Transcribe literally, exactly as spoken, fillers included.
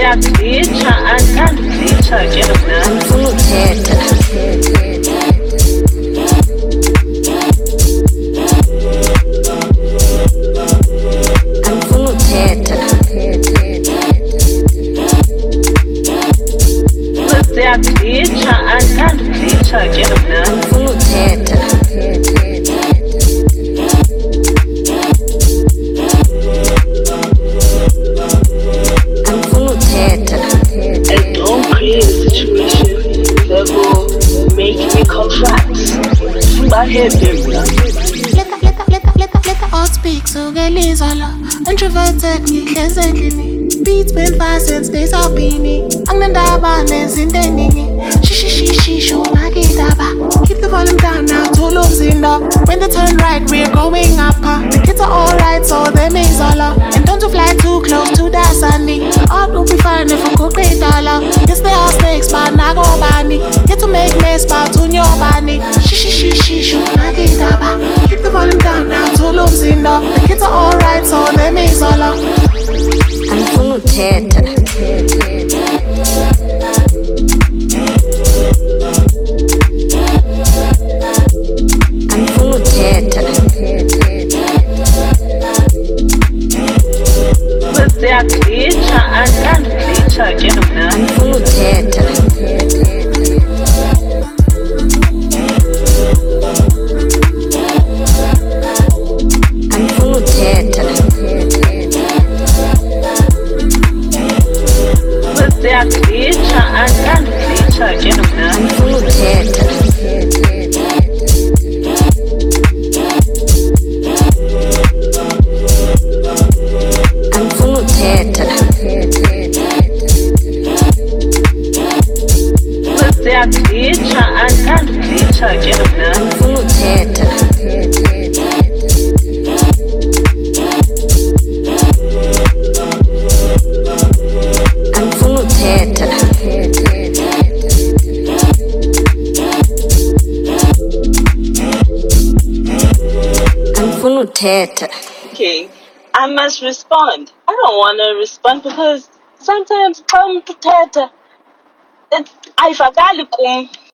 Uyakuzitha andikandizitha ke mna. Andifuna uthetha. Andifuna uthetha. Uyakuzitha andikandizitha ke mna. Andifuna uthetha. Andifuna uthetha. And don't create a situation that will make me contract. Bahede mna. Let the, let the, let the, let the, let the odd speak, so get lizala. Introverted, ngihlezi endlini. Beats been fast since days of beanie. Angnandaba nezinto eningi. Shishi shishi sho magidaba. Keep the volume down now, tolo zinda. When they turn right, we're going up. Huh? The kids are alright, so they mezala. And don't you fly too close to that sandy. The art will be fine if we could pay dollar. Yes, they are snakes, but not go bani. Get to make mess, but on your bani. Shishi shishi sho magidaba. Keep the volume down now, tolo zinda. The kids are alright, so they mezala. Andifuna uthetha. Andifuna uthetha. Uyakuzitha andikandizitha ke mna. Andifuna uthetha. Andifuna uthetha. Uyakuzitha andikandizitha ke mna. Andifuna uthetha. Andifuna uthetha. Uyakuzitha andikandizitha ke mna. Andifuna uthetha. Andifuna uthetha. Andifuna uthetha. Okay, I must respond. I don't want to respond because sometimes xa umuntu uthetha, it- ayivakali kum.